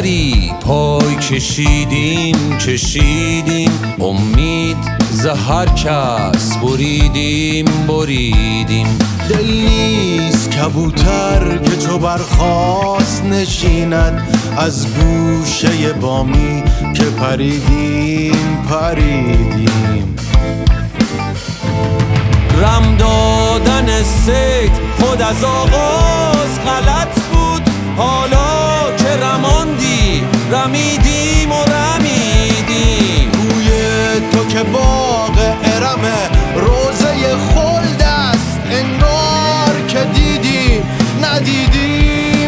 نظری پای کشیدیم امید زهر کس بریدیم دل نیست کبوتر که چو برخاست نشیند از گوشه بامی که پریدیم رم دادن صید خود از آغاز غلط بود، حالا که رماندی رمیدیم بوی تو که باغ ارم روزه خلد است، انگار که دیدیم ندیدیم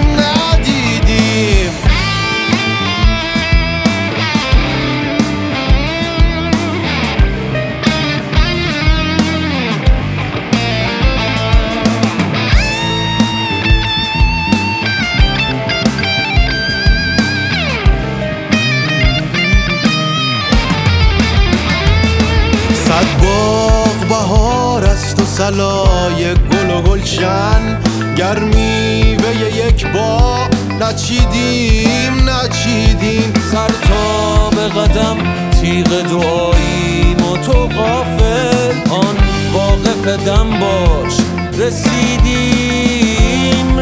صد باغ بهار است و صلای گل و گلشن، گر میوه یک باغ نچیدیم سر تا به قدم تیغ دعاییم و تو غافل، آن واقف دم باش رسیدیم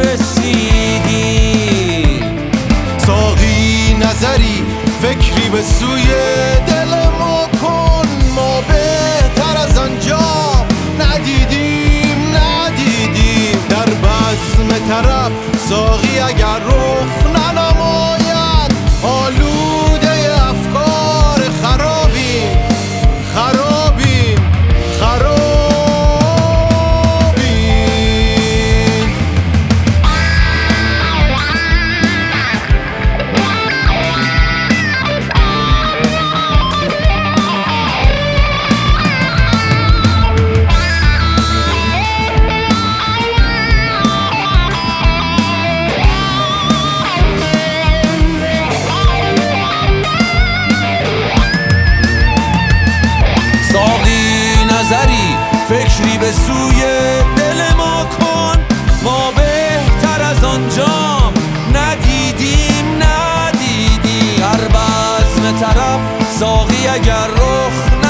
ساقی نظری فکری به سوی دل ما کن، ما بهتر از آنجا ندیدیم در بزم طرب ساقی اگر رخ ننماید، آلوده افکار خرابیم فکری به سوی دل ما کن، ما بهتر از آنجام ندیدیم در بزم طرب ساقی اگر رخ